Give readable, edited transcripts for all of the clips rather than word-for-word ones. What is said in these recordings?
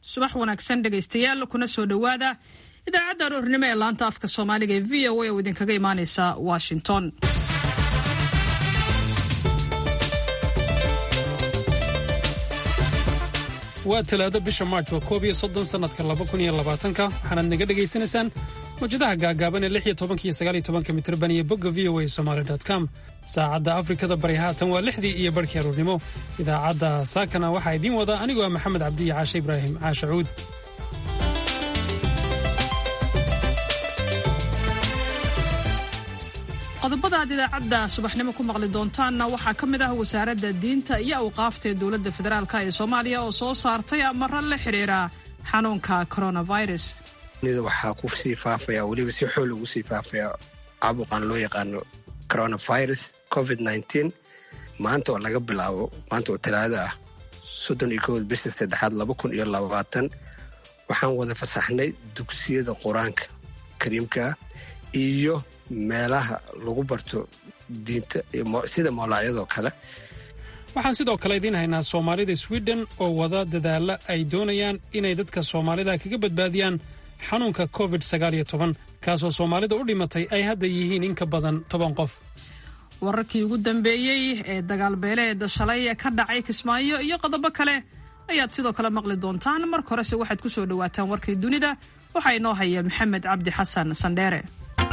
subax wanaagsan dhegaystayaal kuna soo dhowaada idaacadda aroornimo ee laanta afka Soomaaliga ee VOA oo idinkaga imaanaysa Washington. waa talaado bisha March waa 30 sanadka 2020 waxaad naga dhageysanaysaan mawjadaha gaagaaban ee 16 iyo 19 mitirban iyo bogga voasomali.com. saacadda Afrikada bari haatan waa 6 iyo barkii aroornimo. idaacadda saakana waxaa idiin wada anigoo Maxamed Cabdi iyo Caashe Ibraahim Caashacuud. qodobada idaacadda subaxnimo ku maqli doontaanna waxaa ka mid ah wasaaradda diinta iyo awqaafta ee dowladda federaalka ee Soomaaliya oo soo saartay amaro la xiriira xanuunka coronavirus. waxaa ku sii faafaya waliba si xoog ugu sii faafaya caabuqan loo yaqaano coronavirus COVID-19 maanta oo laga bilaabo maanta oo talaado ah 31 bisha 3 2020 waxaan wada fasaxnay dugsiyada quraanka kariimka iyo meelaha lagu barto diinta sida mawlaacyadoo kale. waxaan sidoo kale idiin haynaa Soomaalida Sweden oo wada dadaala ay doonayaan inay dadka Soomaalida kaga badbaadiyaan xanuunka COVID-19 kaasoo Soomaalida u dhimatay ay hadda yihiin in ka badan 10 qof. wararkii ugu dambeeyay ee dagaal beeleed shalay ka dhacay Kismaayo iyo qodobo kale ayaad sidoo kale maqli doontaan. marka horese waxaad ku soo dhawaataan warkii dunida waxa inoo haya Maxamed Cabdi Xasan Sandheere.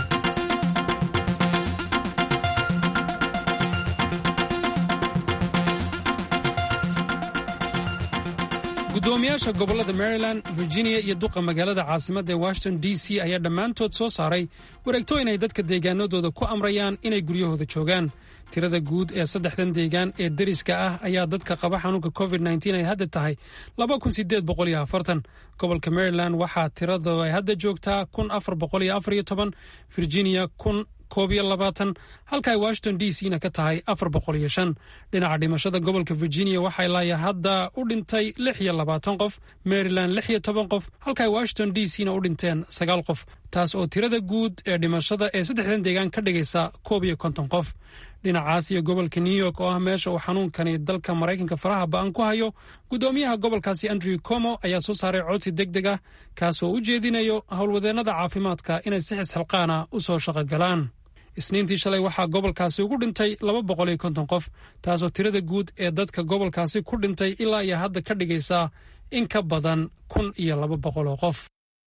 gudoomiyaasha gobolada Maryland, Virginia iyo duqa magaalada caasimadda ee Washington DC ayaa dhammaantood soo saaray wareegto inay dadka deegaanadooda ku amrayaan inay guryahooda joogaan. tirada guud ee saddexdan deegaan ee deriska ah ayaa dadka qaba xanuunka COVID-19 ay hadda tahay 2840. gobolka Maryland waxaa tirada ay hadda joogtaa 1414, Virginia 12, halka ay Washington DC-na ka tahay 405. dhinaca dhimashada gobolka Virginia waxaa ilaa hadda u dhintay 26 qof, Maryland 16 qof, halka ay Washington DC-na u dhinteen 9 qof, taas oo tirada guud ee dhimashada ee saddexdan deegaan ka dhigaysa 51 qof. dhinacaas iyo gobolka New York oo ah meesha uu xanuunkani dalka Mareykanka faraha ba'an ku hayo, gudoomiyaha gobolkaasi Andrew Cuomo ayaa soo saaray codsi degdeg ah kaasoo u jeedinayo howlwadeennada caafimaadka inay si xilqaan ah u soo shaqo galaan. Isniintii shalay waxaa gobolkaasi ugu dhintay 250 qof, taasoo tirada guud ee dadka gobolkaasi ku dhintay ilaa iyo hadda ka dhigaysa in ka badan 1200 qof.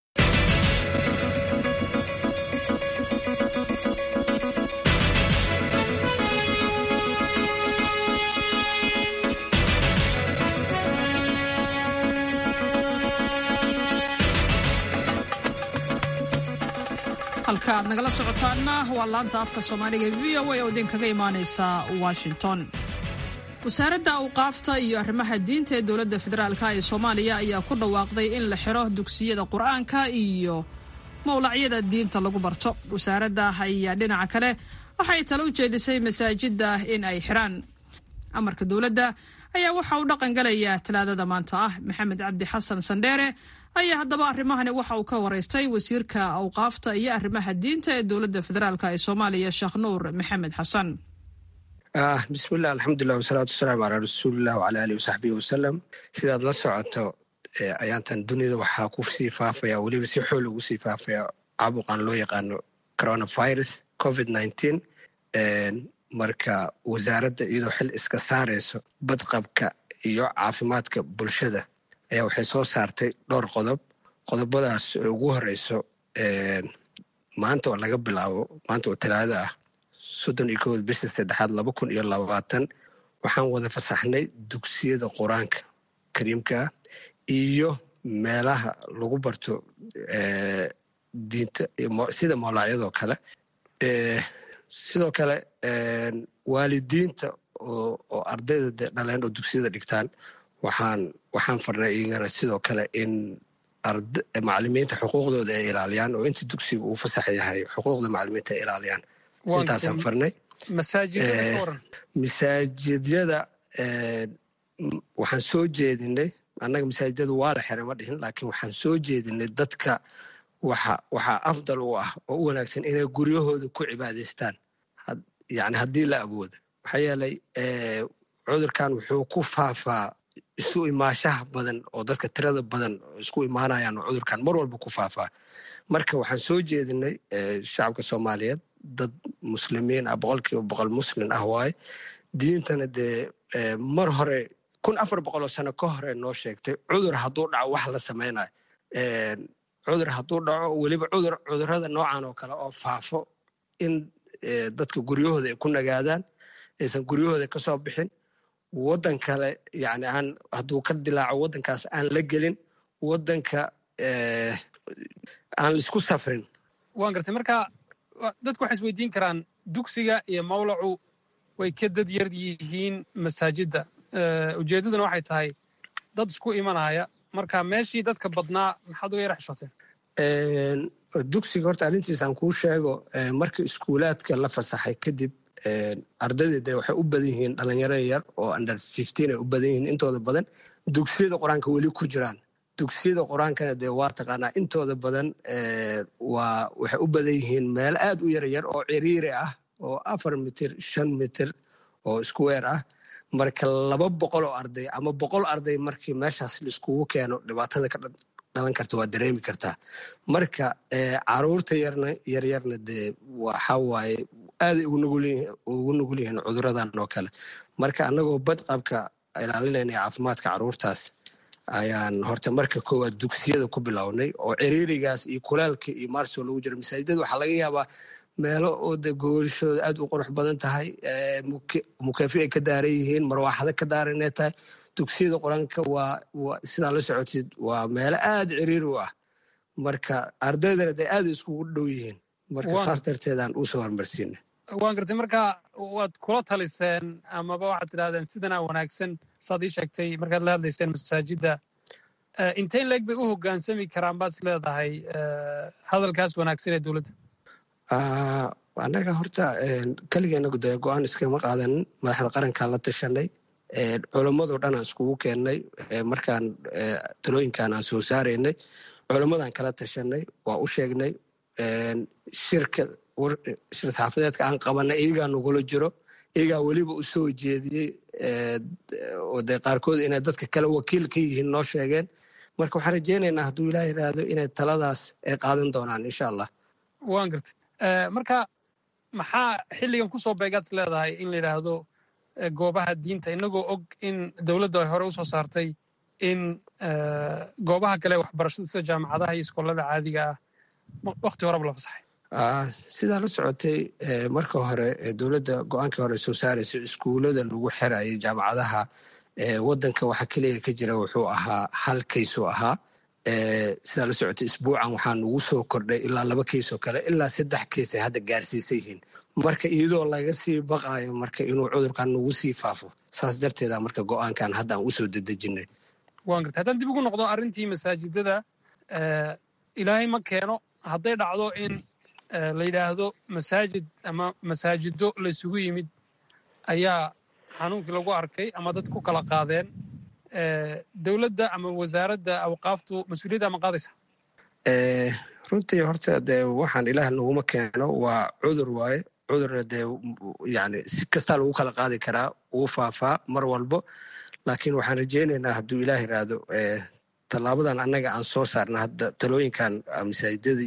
halka aad nagala socotaana waa laanta afka Soomaaliga ee VOA oo idinkaga imaanaysa Washington. wasaaradda awqaafta iyo arrimaha diinta ee dowladda federaalka ee Soomaaliya ayaa ku dhawaaqday in la xiro dugsiyada quraanka iyo mawlaacyada diinta lagu barto. wasaaradda ayaa dhinaca kale waxay talo u jeedisay masaajidda in ay xiraan. amarka dowladda ayaa waxa uu dhaqan galaya talaadada maanta ah. Maxamed Cabdi Xasan Sandheere ayaa haddaba arrimahani waxa uu ka waraystay wasiirka awqaafta iyo arrimaha diinta ee dowladda federaalka ee Soomaaliya Sheekh Nuur Maxamed Xasan. bismillah alxamdulillah wasalaatu wasalaamu calaa rasuulillah wacala aalihi wasaxbihi wasalam. sidaad la socoto ayaantan dunida waxaa ku sii faafaya weliba si xoog ugu sii faafaya caabuqan loo yaqaano coronavirus COVID-19. marka wasaaradda iyadoo xil iska saarayso badqabka iyo caafimaadka bulshada ayaa waxay soo saartay dhowr qodobadaas oo ugu horeyso maanta oo laga bilaabo maanta oo talaado ah 31 bisha 3 2020 waxaan wada fasaxnay dugsiyada quraanka kariimka iyo meelaha lagu barto diinta sida mawlaacyadoo kale. sidoo kale waalidiinta oo ardayda dhaleen oo dugsiyada dhigtaan waxaan farnay iyagana sidoo kale in macallimiinta xuquuqdooda ay ilaaliyaan oo inta dugsiga uu fasax yahay xuquuqda macallimiinta ay ilaaliyaan. intaasaan farnay. masaajidyada waxaan soo jeedinay annaga masaajidada waa la xiray ma dhihin, laakiin waxaan soo jeedinay dadka waxaa afdal u ah oo u wanaagsan inay guryahooda ku cibaadaystaan yani haddii la awoodo. maxaa yeelay cudurkan wuxuu ku faafaa isu imaashaha badan oo dadka tirada badan isku imaanayaan oo cudurkan mar walba ku faafaa. marka waxaan soo jeedinay shacabka soomaaliyeed dad muslimiin ah 100% muslim ah waaye diintana dee mar hore 1400 sano ka hore noo sheegtay cudur hadduu dhaco wax la samaynayo cudur hadduu dhaco weliba cudurrada noocan oo kale oo faafo in dadka guryahooda ay ku nagaadaan aysan guryahooda ka soo bixin waddan kale yani aan hadduu ka dilaaco waddankaas aan la gelin waddanka aan isku safrin. waan gartay marka dadku waxay isweydiin karaan dugsiga iyo mawlacu way ka dad yar yihiin masaajidda ujeeddaduna waxay tahay dad isku imanaya marka meeshii dadka badnaa maxaad uga yara xishooteen? dugsiga horta arrintiisaan kuu sheego markii iskuulaadka la fasaxay kadib ardayda waxay u badan yihiin dhalinyaro yar oo under 15 ay u badan yihiin intooda badan dugsiyada qur-aanka weli ku jiraan. dugsiyada qur-aankana dee waa taqaanaa intooda badan waxay u badan yihiin meel aad u yaryar oo ciriiri ah oo 4 mitir 5 mitir oo square ah. marka 200 oo arday ama 100 arday markii meeshaas laiskugu keeno dhibaatada ka dhalan karta waa dareemi kartaa. marka caruurta yaryarna dee waxa waaye aaday ugu nugul yihiin cuduradan oo kale. marka annagoo badqabka ilaalinayna caafimaadka caruurtaas ayaan horta marka koowaad dugsiyada ku bilownay oo ciriirigaas iyo kulaalka iyo maarso lagu jiro. masaajidada waxaa laga yaabaa meelo oo de goolishooda aad u qurux badan tahay mukeefi ay ka daaran yihiin marwaaxado ka daaran inay tahay. dugsiyada qur-aanka waa sidaa la socotid waa meelo aad ciriiri u ah marka ardaydana de aad iskugu dhow yihiin marka saas darteedaan usoo hormarsiina. waan gartay marka waad kula taliseen amaba waxaad tidhahdeen sidanaa wanaagsan saad ii sheegtay markaad la hadlayseen masaajidda intayn leeg bay u hoggaansami karaan baad is leedahay hadalkaas wanaagsan ee dowladda? annaga horta keligeena de go-aan iskama qaadanin madaxda qarankaan la tashanay culammadoo dhan aan iskugu keennay markaan talooyinkaan aan soo saaraynay culammadaan kala tashanay waa u sheegnay shir saxaafadeedka aan qabanay iyagaa nagula jiro iyagaa weliba u soo jeediyey oo dee qaarkood inay dadka kale wakiil ka yihiin noo sheegeen. marka waxaan rajaynaynaa hadduu ilaah yidhaahdo inay taladaas ay qaadan doonaan insha allah. waan gartay marka maxaa xilligan kusoo beegaad is leedahay in la yidhaahdo goobaha diinta inagoo og in dowladda ay hore usoo saartay in goobaha kale waxbarashada sida jaamacadaha iyo iskoolada caadiga ah wakti horeba la fasaxay? sidaa la socotay marka hore dowladda go-aankii hore soo saaraysa iskuullada lagu xirayay jaamacadaha waddanka waxa keliya ka jira wuxuu ahaa hal kaysoo ahaa. sidaa la socotay isbuucan waxaa nagu soo kordhay ilaa 2 kaysoo kale ilaa 3 kays ay hadda gaarsiisan yihiin. marka iyadoo laga sii baqaayo marka inuu cudurkan nagu sii faafo saas darteeda marka go-aankan hadda aan usoo dedejinay. waan gartay haddaan dib ugu noqdo arrintii masaajidada ilaahay ma keeno hadday dhacdo in la yidhaahdo masaajid ama masaajido laysugu yimid ayaa xanuunkii lagu arkay ama dad ku kala qaadeen dowladda ama wasaaradda awqaaftu mas-uuliyadda ma qaadaysa? runtii horta dee waxaan ilaah naguma keeno waa cudur waaye cudurna dee yani si kastaa lagu kala qaadi karaa uu faafaa mar walbo. laakiin waxaan rajaynaynaa hadduu ilaah yidhaahdo tallaabadan annaga aan soo saarna hadda talooyinkan masaajidada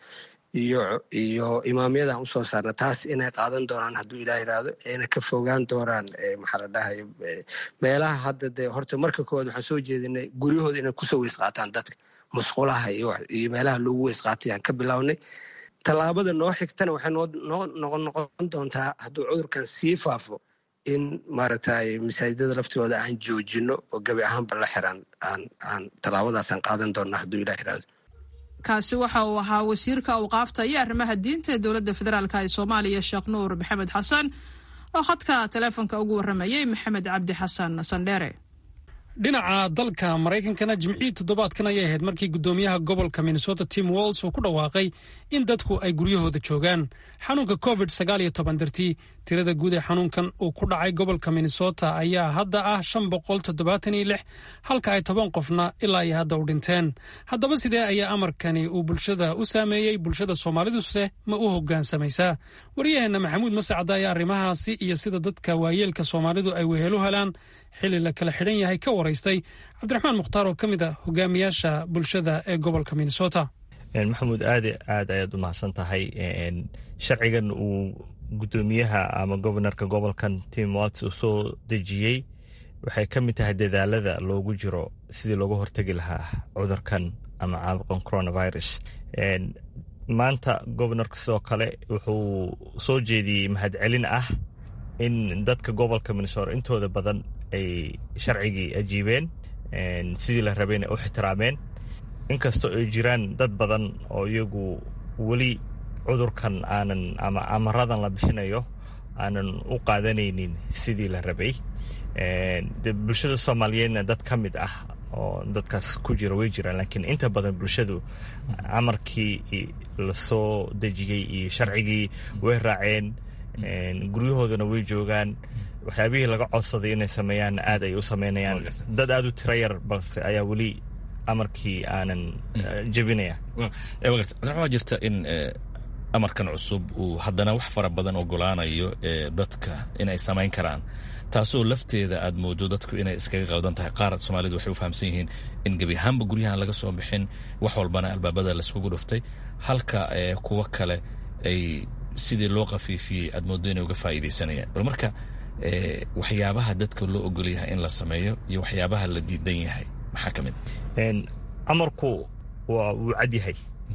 iyo imaamyada aan usoo saarna taas inay qaadan doonaan hadduu ilaah yidhaahdo ayna ka fogaan doonaan maxaa la dhahay meelaha hadda dee horta marka koowaad waxaan soo jeedinay guryahooda inay kusoo weys qaataan dadka musqulaha iyo meelaha loogu weys qaatay aan ka bilownay. tallaabada noo xigtana waxay noqon doontaa hadduu cudurkan sii faafo in maaragtay masaajidada laftooda aan joojino oo gabi ahaanba la xiran aan tallaabadaasaan qaadan doonna hadduu ilaah yidhaahdo. kaasi waxa uu ahaa wasiirka awqaafta iyo arrimaha diinta ee dowladda federaalk ee soomaaliya sheekh nuur maxamed xasan oo khadka taleefonka ugu warramayay maxamed cabdi xasan sandheere. dhinaca dalka maraykankana jimcihii toddobaadkan ayay ahayd markii guddoomiyaha gobolka minnesota Tim Walz uu ku dhawaaqay in dadku ay guryahooda joogaan xanuunka covid-19 dartii. tirada guud ee xanuunkan uu ku dhacay gobolka minnesota ayaa hadda ah 576 halka ay 10 qofna ilaa iyo hadda u dhinteen. haddaba sidee ayaa amarkani uu bulshada u saameeyey? bulshada soomaaliduse ma u hoggaansamaysaa? waryaheena maxamuud masacda ayaa arrimahaasi iyo sida dadka waayeelka soomaalidu ay wehelo helaan xilli la kala xidhan yahay ka waraystay cabdiraxmaan mukhtaar oo ka mid ah hogaamiyaasha bulshada ee gobolka minnesota. maxamuud aad ayaad u mahadsan tahay. sharcigan uu gudoomiyaha ama gobanarka gobolkan Tim Walz uu soo dejiyey waxay ka mid tahay dadaalada loogu jiro sidii looga hortagi lahaa cudurkan ama caabuqan coronavirus. maanta gobanarka sidoo kale wuxuu soo jeediyey mahadcelin ah in dadka gobolka Minnesota intooda badan ay sharcigii ajiibeen sidii la rabeen u ixtiraameen, inkastoo ay jiraan dad badan oo iyagu weli cudurkan aanan ama amaradan la bixinayo aanan u qaadanaynin sidii la rabay. bulshada Soomaaliyeedna dad ka mid ah oo dadkaas ku jira way jiraan, laakiin inta badan bulshadu amarkii la soo dejiyey iyo sharcigii way raaceen, guryahoodana way joogaan. waxyaabihii laga codsaday inay sameeyaan aad ay u sameynayaan. dad aad u tiro yar balse ayaa weli amarkii aanan jebinaya. waa jirta in amarkan cusub uu haddana wax fara badan ogolaanayo dadka inay samayn karaan, taasoo lafteeda aad moodo dadku inay iskaga qaldan tahay. qaar Soomaalidu waxay u fahamsan yihiin in gebi ahaanba guryahan laga soo bixin, wax walbana albaabada laiskugu dhuftay, halka kuwa kale ay sidii loo qafiifiyey aad moodo inay uga faa'iidaysanayaan. bal marka waxyaabaha dadka loo ogol yahay in la sameeyo iyo waxyaabaha la diidan yahay maxaa ka mid ah? amarku wuu cad yahay.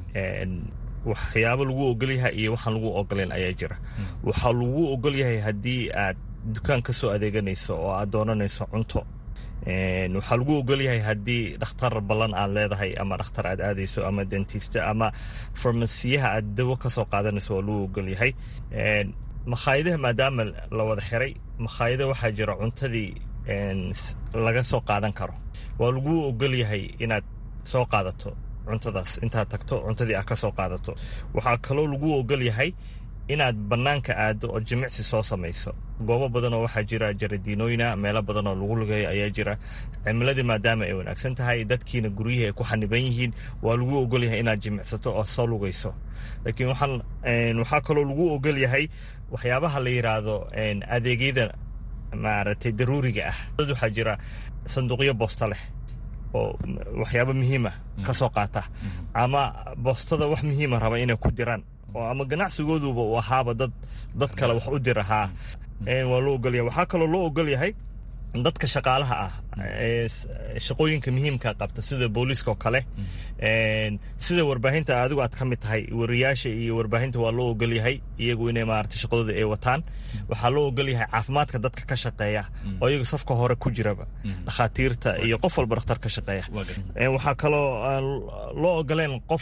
waxyaabo lagu ogol yahay iyo waxaan lagu ogoleen ayaa jira. waxaa lagu ogol yahay haddii aad dukaan ka soo adeeganayso oo aad doonanayso cunto. waxaa lagu ogol yahay haddii dhakhtar ballan aad leedahay ama dhakhtar aad aadayso ama dentista ama farmasiyaha aad dawo ka soo qaadanayso waa lagu ogol yahay. makhaayadaha maadaama la wada xiray, makhaayada waxaa jira cuntadii laga soo qaadan karo, waa lagu ogol yahay inaad soo qaadato cuntadaas. intaad tagto cuntadii aad ka soo qaadato. waxaa kaloo lagu ogol yahay inaad bannaanka aado oo jimicsi soo samayso. goobo badanoo waxaa jira jaradiinooyina, meelo badanoo lagu lugeeyo ayaa jira. cimiladii maadaama ay wanaagsan tahay, dadkiina guryihii ay ku xaniban yihiin, waa lagu ogol yahay inaad jimicsato oo soo lugayso. laakiin waxaa kaloo lagu ogol yahay waxyaabaha la yidhaahdo adeegyada maaragtay daruuriga ah. dad waxaa jira sanduuqyo boosta leh oo waxyaabo muhiima ka soo qaata, ama boostada wax muhiima raba inay ku diraan, oo ama ganacsigooduba uu ahaaba dad kale wax u dirahaa. waa loo ogol yahay. waxaa kaloo loo ogol yahay dadka shaqaalaha ah ee shaqooyinka muhiimka qabta sida booliiska oo kale, sida warbaahinta adigu aad ka mid tahay, wariyaasha iyo warbaahinta waa loo ogol yahay iyagu inay maaragtay shaqadooda ay wataan. waxaa loo ogol yahay caafimaadka dadka ka shaqeeya oo iyagu safka hore ku jiraba, dhakhaatiirta iyo qof walba dhakhtar ka shaqeeya. waxaa kaloo loo ogoleen qof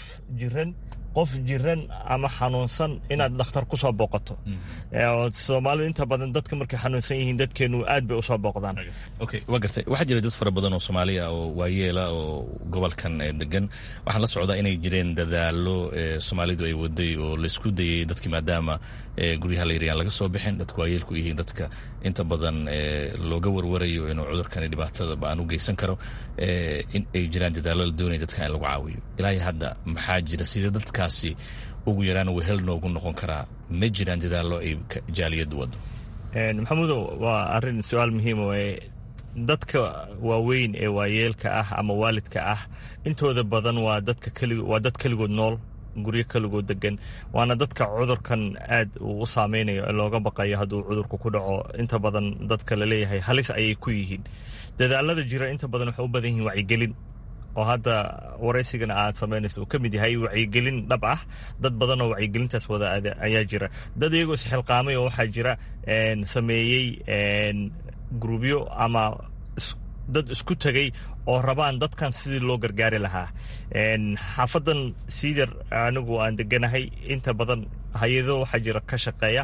jiran ama xanuunsan inaad dhakhtar ku soo booqato. Soomaalidu inta badan dadka markay xanuunsan yihiin dadkeenu aad bay u soo booqdaan. waa gartay. waxaa jira dad fara badan oo Soomaaliya oo waayeela oo gobolkan degan. waxaan la socdaa inay jireen dadaallo Soomaalidu ay waday oo laisku dayay dadkii maadaama guryaha la yiriyaan laga soo bixin, dadku waayeelku yihiin dadka inta badan looga warwarayo inuu cudurkani dhibaatada baan u geysan karo, in ay jiraan dadaallo la doonaya dadka in lagu caawiyo. ilaahay hadda maxaa jira sida dadkaasi ugu yaraan wehel noogu noqon karaa? ma jiraan dadaallo ay jaaliyaddu wado? maxamuudow, waa arrin su-aal muhiima waaye. dadka waaweyn ee waayeelka ah ama waalidka ah intooda badan waa dad keligood nool, guryo keligood degan, waana dadka cudurkan aad uu u saameynayo ee looga baqayo hadduu cudurku ku dhaco. inta badan dadka la leeyahay halis ayay ku yihiin. dadaalada jira inta badan waxay u badan yihiin wacyigelin, oo hadda waraysigana aad samaynayso uu ka mid yahay wacyigelin dhab ah. dad badan oo wacyigelintaas wada ayaa jira. dad iyagoo isxilqaamay oo waxaa jira sameeyey grubyo ama dad isku tegay oo rabaan dadkan sidii loo gargaari lahaa. xaafadan Cedar anigu aan deganahay, inta badan hay-ado waxaa jira ka shaqeeya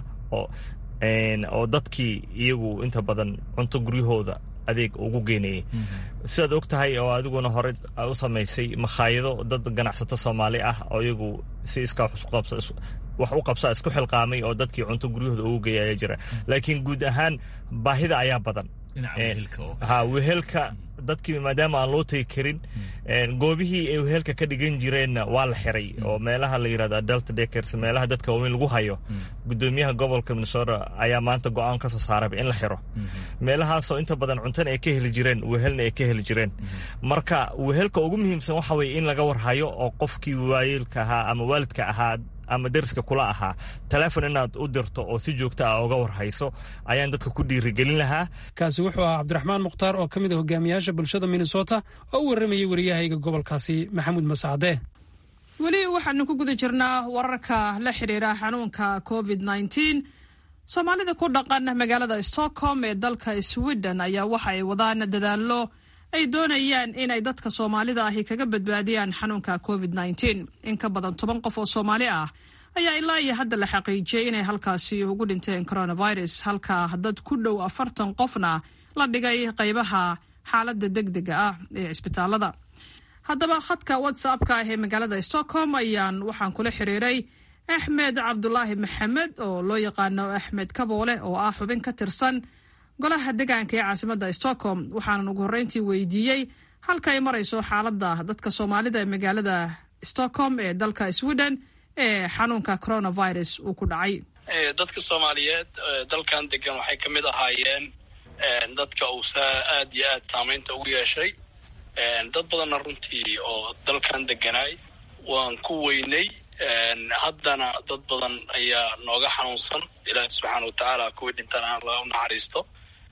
oo dadkii iyagu inta badan cunto guryahooda adeeg ugu geynayay. sidaad og tahay oo adiguna hore u samaysay makhaayado dad ganacsato Soomaali ah oo iyagu si iskaa wax u qabsa isku xilqaamay oo dadkii cunto guryahooda ugu geeyay ayaa jira. laakiin guud ahaan baahida ayaa badan. wehelka dadkii maadaama aan loo tegi karin goobihii ay wehelka ka dhigan jireenna waa la xiray oo meelaha la yidhahdo adult daycares meelaha dadka waaweyn lagu hayo gudoomiyaha gobolka Minnesota ayaa maanta go'aan ka soo saaray in la xiro meelahaasoo inta badan cuntana ay ka heli jireen wehelna ay ka heli jireen marka wehelka ugu muhiimsan waxa weeye in laga warhayo oo qofkii waayeelka ahaa ama waalidka ahaa ama deriska kula ahaa telefoon inaad u dirto oo si joogto ah uga warhayso ayaan dadka ku dhiirigelin lahaa. kaasi wuxuu ahaa cabdiraxmaan mukhtaar oo ka mid ah hogaamiyaasha bulshada Minnesota oo u warramayay wariyahayga gobolkaasi Maxamuud Masacade. weli waxaanu ku guda jirnaa wararka la xiriira xanuunka COVID-19. Soomaalida ku dhaqan magaalada Stockholm ee dalka Sweden ayaa waxa ay wadaan dadaallo ay doonayaan inay dadka Soomaalida ahi kaga badbaadiyaan xanuunka COVID-19. in ka badan 10 qof oo Soomaali ah ayaa ilaa iyo hadda la xaqiijiyay inay halkaasi ugu dhinteen coronavirus halka dad ku dhow 40 qofna la dhigay qaybaha xaaladda degdega ah ee isbitaalada. haddaba khadka WhatsApp-ka ee magaalada Stockholm waxaan kula xiriiray Axmed Cabdulaahi Maxamed oo loo yaqaano Axmed Kaboole oo ah xubin ka tirsan golaha deegaanka ee caasimadda Stockholm. waxaan ugu horreyntii weydiiyey halka ay marayso xaaladda dadka Soomaalida ee magaalada Stockholm ee dalka Sweden ee xanuunka coronavirus uu ku dhacay. dadka Soomaaliyeed dalkan degan waxay ka mid ahaayeen dadka uu aad iyo aad saameynta ugu yeeshay. dad badanna runtii oo dalkan deganay waan ku weynay. haddana dad badan ayaa nooga xanuunsan. ilaahi subxaana watacaala kuwii dhintana Allah u naxariisto,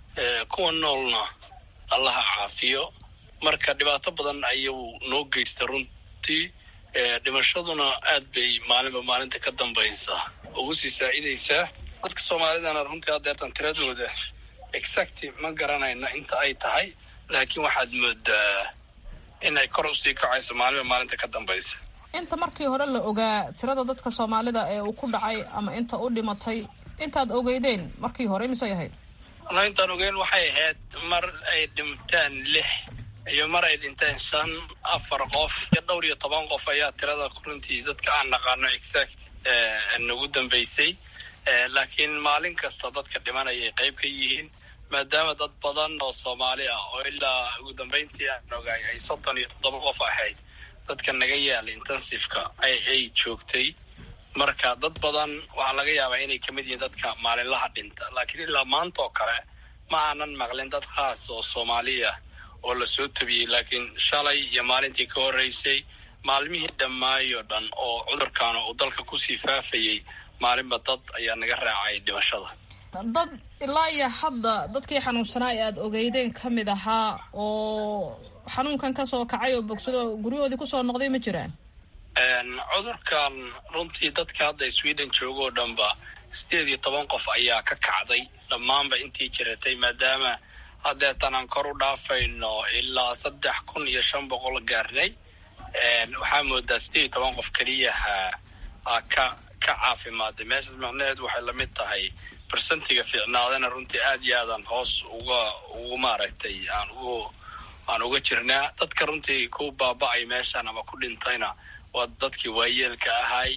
kuwa noolna allaha caafiyo. marka dhibaato badan ayuu noo geystay runtii. dhimashaduna aad bay maalinba maalinta ka dambaysa ugu sii saacidaysaa. dadka Soomaalidana runtii haddeertan tiradooda exact ma garanayna inta ay tahay, laakiin waxaad moodaa inay kor usii kacayso maalinba maalinta ka dambaysa. inta markii hore la ogaa tirada dadka Soomaalida ee uu ku dhacay ama inta u dhimatay intaad ogeydeen markii hore misay ahayd? intaan ogeyn waxay ahayd mar ay dhinteen 6 iyo mar ay dhinteen 4 qof iyo dhowr iyo 10 qof ayaa tirada runtii dadka aan naqaano exact nagu dambaysay. laakiin maalin kasta dadka dhimanayay qayb ka yihiin maadaama dad badan oo Soomaali ah oo ilaa ugu dambeyntii aan ogaay ay 37 qof ahayd dadka naga yaala intensiveka ay joogtay. marka dad badan waxaa laga yaabaa inay kamid yihiin dadka maalinlaha dhinta, laakiin ilaa maanta oo kale ma aanan maqlin dad khaas oo Soomaaliya oo la soo tabiyey. laakiin shalay iyo maalintii ka horreysay maalmihii dhammaayo dhan oo cudurkaana uu dalka kusii faafayey maalinba dad ayaa naga raacay dhimashada. dad ilaa iyo hadda dadkii xanuunsanaa ee aad ogeydeen ka mid ahaa oo xanuunkan ka soo kacay oo bogsado guryahoodii kusoo noqday ma jiraan? cudurkan runtii dadka hadda Sweden joogo oo dhanba 18 qof ayaa ka kacday dhammaanba intii jiratay, maadaama haddeetan aan kor u dhaafayno ilaa 3,500 gaarnay. waxaa moodaa 18 qof keliya ka caafimaaday. meeshaas macnaheedu waxay la mid tahay bersentiga fiicnaadana runtii aad iyo aadaan hoos ugu maaragtay aan uga jirnaa. dadka runtii ku baaba'ay meeshan ama ku dhintayna waa dadkii waayeelka ahay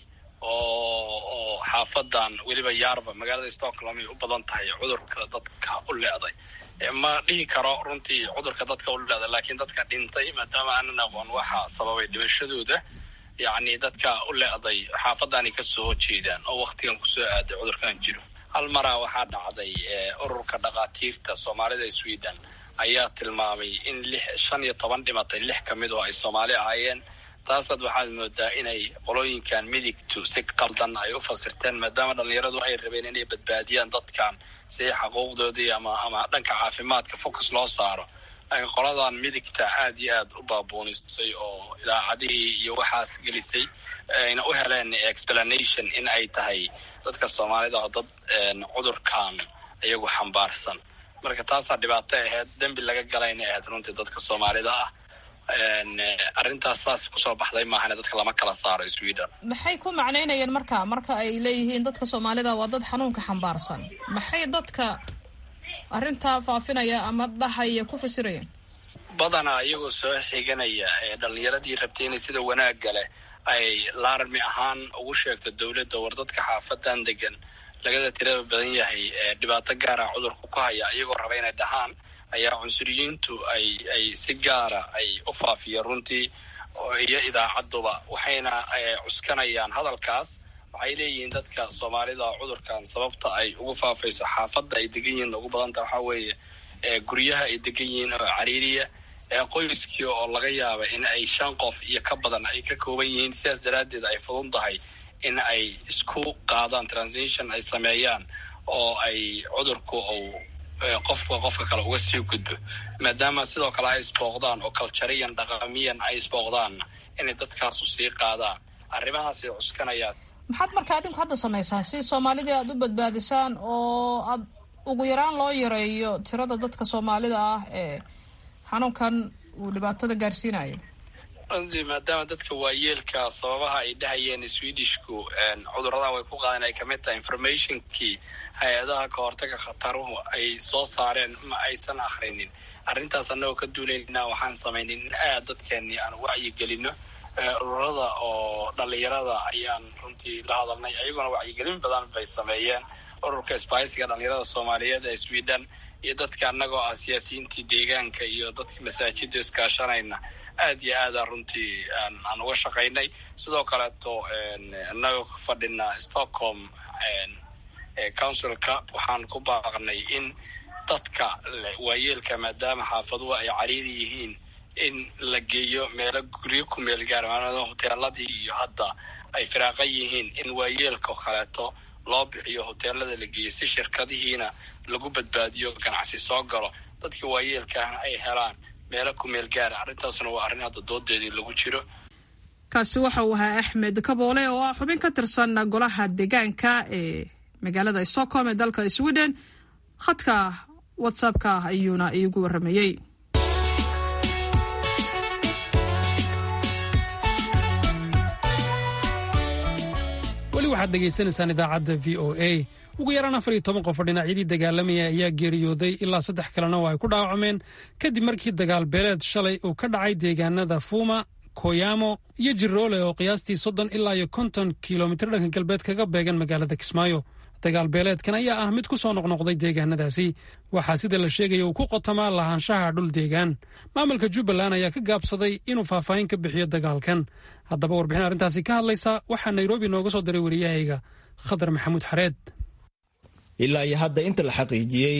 oo xaafadan weliba Yarva magaalada Stockholm ay u badan tahay cudurka dadka u leeday. ma dhihi karo runtii cudurka dadka u leeday, laakiin dadka dhintay maadaama aanan aqoon waxa sababay dhimashadooda, yacni dadka u leeday xaafadani ka soo jeedaan oo waqtigan ku soo aaday cudurkan jiro. hal maraa waxaa dhacday ururka dhaqaatiirta Soomaalida ee Sweden ayaa tilmaamay in 15 dhimatay 6 kamid oo ay Soomaali ahaayeen. taasad waxaad moodaa inay qolooyinkan midigtu si qaldan ay u fasirteen maadaama dhalinyaradu ay rabeen inay badbaadiyaan dadkan si xuquuqdoodii ama dhanka caafimaadka focus loo saaro. ay qoladan midigta aad iyo aad u baabuunisay oo idaacadihii iyo waxaas gelisay ayna u heleen explanation in ay tahay dadka Soomaalida oo dad cudurkan iyagu xambaarsan. marka taasaa dhibaato ahayd, dambi laga galayna ahayd runtii dadka Soomaalida ah. arrintaas saas kusoo baxday maahan dadka lama kala saaro Sweden. maxay ku macnaynayeen marka ay leeyihiin dadka Soomaalida waa dad xanuunka xambaarsan? maxay dadka arrintaa faafinaya ama dhahaya ku fasirayeen? badanaa iyagoo soo xiganaya dhalinyaradii rabtay inay sida wanaagga leh ay laarmi ahaan ugu sheegto dowladda war dadka xaafadan degan lagada tirada badan yahay dhibaato gaara cudurku ku haya iyagoo raba inay dhahaan ayaa cunsuriyiintu ay si gaara ay u faafiyeen runtii iyo idaacaduba waxayna cuskanayaan hadalkaas. waxay leeyihiin dadka soomaalida cudurkan sababta ay ugu faafayso xaafadda ay degan yihiin ugu badanta waxaa weeye guryaha ay degan yihiin oo cariiriya qoyskii oo laga yaaba in ay 5 qof iyo ka badan ay ka kooban yihiin. sidaas daraaddeed ay fudud tahay in ay isku qaadaan transition ay sameeyaan oo ay cudurku qofka kale uga sii gudbo, maadaama sidoo kale ay isbooqdaan oo cultureyan dhaqamiyan ay isbooqdaan inay dadkaasu sii qaadaan. arrimahaas ay cuskanayaan. maxaad marka adinku hadda samaysaan si soomaalida aad u badbaadisaan oo aad ugu yaraan loo yareeyo tirada dadka soomaalida ah ee xanuunkan uu dhibaatada gaarsiinayo? maadaama dadka waayeelka sababaha ay dhahayeen swedishku cudurradan way ku qaadeen ay kamid tahay informationkii hay-adaha ka hortaga khataruhu ay soo saareen ma aysan akhrinin. arrintaas annagoo ka duulaynaa waxaan samaynay in aad dadkeennii aan wacyigelino. ururada oo dhalinyarada ayaan runtii la hadalnay, ayaguna wacyigelin badan bay sameeyeen. ururka isbaahaysiga dhalinyarada soomaaliyeed ee Sweden iyo dadka annagoo ah siyaasiyiintii deegaanka iyo dadka masaajida iskaashanayna aad iyo aad runtii aan uga shaqaynay. sidoo kaleeto annagoo ka fadhina Stockholm councilka waxaan ku baaqnay in dadka waayeelka maadaama xaafaduhu ay cariiri yihiin in la geeyo meelo guryo ku meel gaar ah hoteeladii iyo hadda ay firaaqan yihiin in waayeelka kaleeto loo bixiyo hoteelada la geeyo si shirkadihiina lagu badbaadiyo ganacsi soo galo dadka waayeelka ay helaan meelo ku meel gaar ah. arrintaasna waa arrin hadda doodeedii lagu jiro. kaasi waxa uu ahaa Axmed Kaboole oo ah xubin ka tirsan golaha deegaanka ee magaalada Stockholm ee dalka Sweden. khadka WhatsApp-ka ayuuna iigu waramayay. waxaad dhegaysanaysaan idaacadda VOA. ugu yaraan 14 qof oo dhinacyadii dagaalamaya ayaa geeriyooday ilaa 3 kalena waa ay ku dhaawacmeen kadib markii dagaal beeleed shalay uu ka dhacay deegaanada Fuma, Koyamo iyo Jiroole oo qiyaastii 30 ilaa 50 kiiloomitir dhanka galbeed kaga beegan magaalada Kismaayo. dagaal beeleedkan ayaa ah mid ku soo noqnoqday deegaanadaasi. waxaa sida la sheegaya uu ku qotamaa lahaanshaha dhul deegaan. maamulka Jubbaland ayaa ka gaabsaday inuu faahfaahin ka bixiyo dagaalkan. haddaba warbixin arrintaasi ka hadlaysa waxaa Nairobi nooga soo diray wariyahayga Khadar Maxamuud Xareed. ilaa iyo hadda inta la xaqiijiyey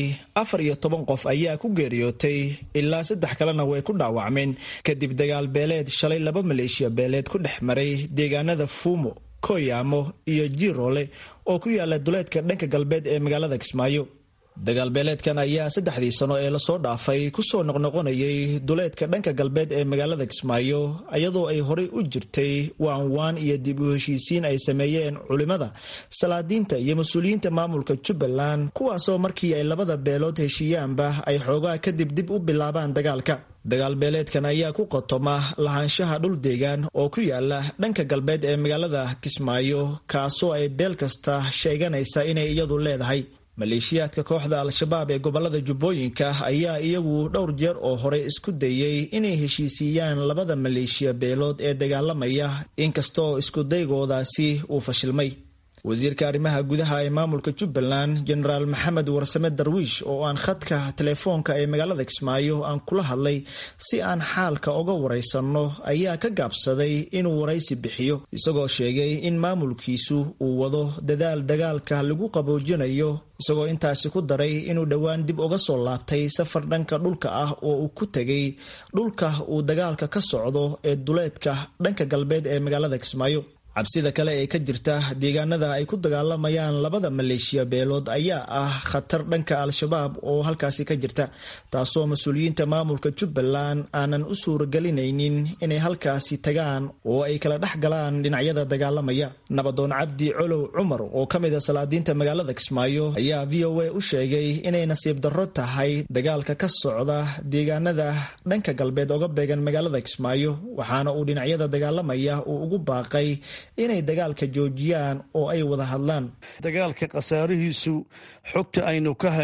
14 qof ayaa ku geeriyootay ilaa 3 kalena way ku dhaawacmeen kadib dagaal beeleed shalay 2 maleeshiya beeleed ku dhex maray deegaanada Fumo, Koyamo iyo Jiroole oo ku yaala duleedka dhanka galbeed ee magaalada Kismaayo. dagaal beeleedkan ayaa 3 sano ee lasoo dhaafay kusoo noqnoqonayay duleedka dhanka galbeed ee magaalada Kismaayo iyadoo ay horey u jirtay waan iyo dib u heshiisiin ay sameeyeen culimada, salaadiinta iyo mas'uuliyiinta maamulka Jubbaland kuwaasoo markii ay labada beelood heshiiyaanba ay xoogaa kadib dib u bilaabaan dagaalka. dagaal beeleedkan ayaa ku qotoma lahaanshaha dhul deegaan oo ku yaala dhanka galbeed ee magaalada Kismaayo kaasoo ay beel kasta sheeganaysa inay iyadu leedahay. maleeshiyaadka kooxda al-shabaab ee gobolada Jubbooyinka ayaa iyagu dhowr jeer oo hore isku dayay inay heshiisiiyaan labada maleeshiya beelood ee dagaalamaya inkastoo isku daygoodaasi uu fashilmay. wasiirka arrimaha gudaha ee maamulka Jubbaland General Maxamed Warsame Darwiish oo aan khadka telefoonka ee magaalada Kismaayo aan kula hadlay si aan xaalka uga wareysano ayaa ka gaabsaday inuu wareysi bixiyo isagoo sheegay in maamulkiisu uu wado dadaal dagaalka lagu qaboojinayo isagoo intaasi ku daray inuu dhowaan dib uga soo laabtay safar dhanka dhulka ah oo uu ku tegay dhulka uu dagaalka ka socdo ee duleedka dhanka galbeed ee magaalada Kismaayo. cabsida kale ee ka jirta deegaanada ay ku dagaalamayaan labada maleeshiya beelood ayaa ah khatar dhanka al-shabaab oo halkaasi ka jirta taasoo mas-uuliyiinta maamulka Jubbaland aanan u suuragelinaynin inay halkaasi tagaan oo ay kala dhex galaan dhinacyada dagaalamaya. nabadoon Cabdi Colow Cumar oo ka mid ah salaadiinta magaalada Kismaayo ayaa VOA u sheegay inay nasiib darro tahay dagaalka ka socda deegaanada dhanka galbeed uga beegan magaalada Kismaayo waxaana uu dhinacyada dagaalamaya uu ugu baaqay inay dagaalka joojiyaan oo ay wada hadlaan. dagaalka khasaarihiisu xogta aynu ka hayno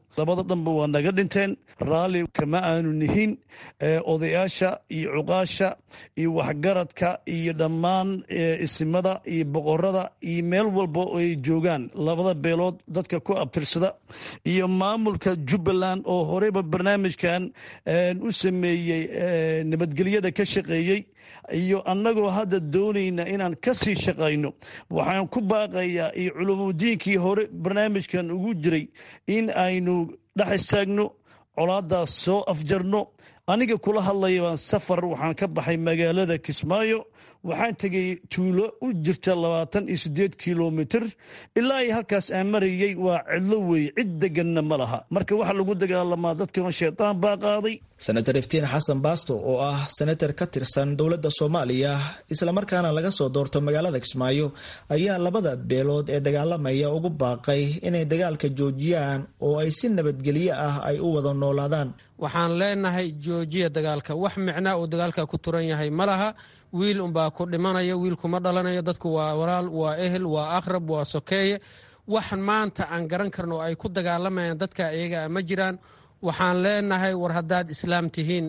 labada dhanba waa naga dhinteen raalli kama aanu nihin odayaasha iyo cuqaasha iyo waxgaradka iyo dhammaan isimada iyo boqorada iyo meel walba oo ay joogaan labada beelood dadka ku abtirsada iyo maamulka Jubbaland oo horeyba barnaamijkan u sameeyey nabadgelyada ka shaqeeyey iyo annagoo hadda doonayna inaan ka sii shaqayno waxaan ku baaqayaa iyo culuumudiinkii hore barnaamijkan ugu jiray in aynu dhex istaagno colaadaas soo afjarno aniga kula hadlaya baan safar waxaan ka baxay magaalada Kismaayo waxaan tegay tuulo u jirta 28 kilomitir ilaa ay halkaas aan marayay waa cidlo weey cid deganna ma laha marka waxa lagu dagaalamaa dadka shaytaan baa qaaday senator Iftiin Xasan Baasto oo ah senator ka tirsan dowladda Soomaaliya isla markaana laga soo doorto magaalada Kismaayo ayaa labada beelood ee dagaalamaya ugu baaqay inay dagaalka joojiyaan oo ay si nabadgelyo ah ay u wada noolaadaan waxaan leenahay joojiya dagaalka wax micna uu dagaalka ku turan yahay malaha wiil unbaa ku dhimanaya wiil kuma dhalanayo dadku waa walaal waa ehel waa aqrab waa sokeeye wax maanta aan garan karno ay ku dagaalamayaan dadka iyaga ma jiraan waxaan leenahay war haddaad islaam tihiin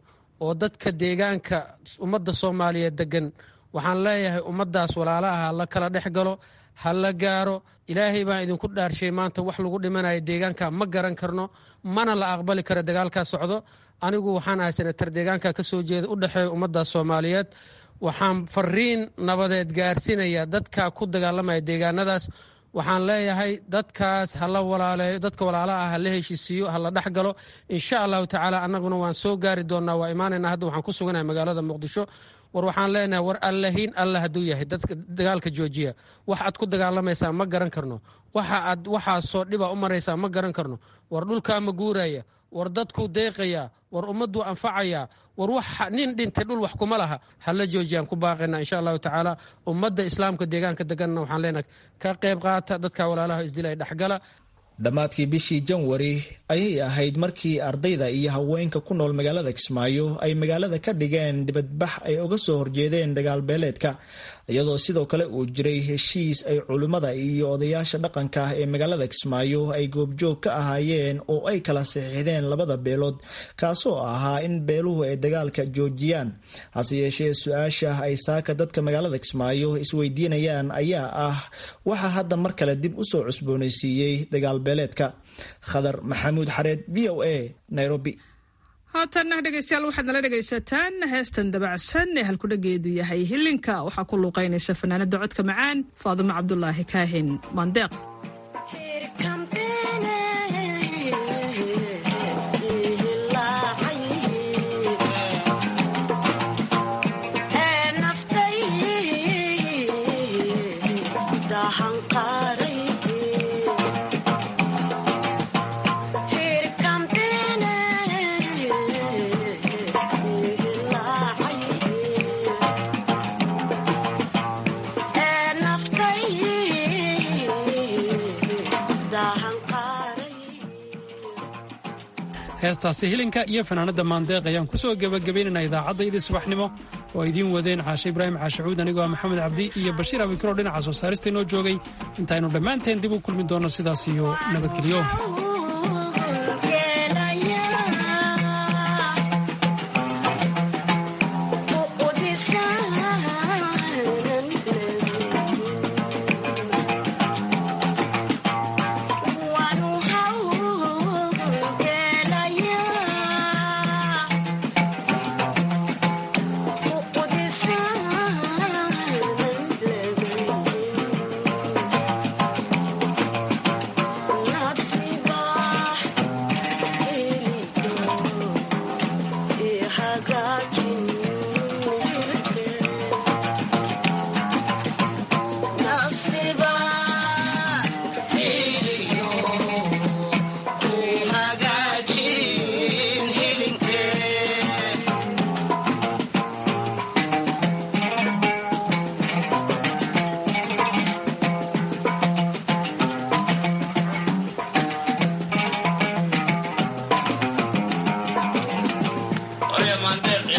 oo dadka deegaanka ummadda Soomaaliyeed degan waxaan leeyahay ummadaas walaalaha la kala dhex galo hal la gaaro ilaahay baa idinku dhaarshay maanta wax lagu dhimanayo deegaanka ma garan karno mana la aqbali karo dagaalka socdo anigu waxaan ahay senator deegaanka ka soo jeeda u dhaxeeyo ummadda Soomaaliyeed waxaan fariin nabadeed gaarsiinaya dadka ku dagaalamaya deegaanadaas waxaan leeyahay dadkaas hala walaaleeyo dadka walaalaha la heshiisiyo hala dhaxgalo insha Allah taala annaguna waan soo gaari doonaa waa iimaanayna hadda waxaan ku suganahay magaalada Muqdisho war waxaan leenahay war allahin Allah haduu yahay dadka dagaalka joojiya wax aad ku dagaalamaysaa ma garan karno waxa soo dhiba u maraysaa ma garan karno war dhulka ma guuraya war dadku deeqaya war ummadu anfacaya war wax nin dhintay dhul wax kuma laha hala joojiyaan ku baaqayna insha Allah taala ummadda islaamka deegaanka deganna waxaan leenahay ka qayb qaata dadka walaalaha isdilay dhaxgala dhammaadkii bishii Janwari ayay ahayd markii ardayda iyo haweenka ku nool magaalada Kismaayo ay magaalada ka dhigeen dibadbax ay uga soo horjeedeen dagaal beeleedka iyadoo sidoo kale uu jiray heshiis ay culimada iyo odayaasha dhaqanka ee magaalada Kismaayo ay goobjoog ka ahaayeen oo ay kala saxiixdeen labada beelood kaasoo ahaa in beeluhu ay dagaalka joojiyaan hase yeeshee su'aasha ay saaka dadka magaalada Kismaayo isweydiinayaan ayaa ah waxa hadda mar kale dib u soo cusboonaysiiyay dagaal beeleedka Khadar Maxamuud Xareed VOA Nairobi haatan dhegeystayaal waxaad nala dhegaysataan heestan dabacsan ee halkudhageedu yahay hilinka waxaa ku luuqaynaysa fanaanada codka macaan Faadimo Cabdulaahi Kaahin Mandeeq heestaasi hilinka iyo fanaanada Maandeeq ayaan ku soo gabagabaynaynaa idaacaddaydii subaxnimo oo idiin wadeen Caashe Ibraahim Caashuud anigoo Maxamed Cabdi iyo Bashiir Abikro dhinaca soo saarista inoo joogay intaynu dhammaanteen dib u kulmi doono sidaas iyo nabadgelyo Oye, Mandeeq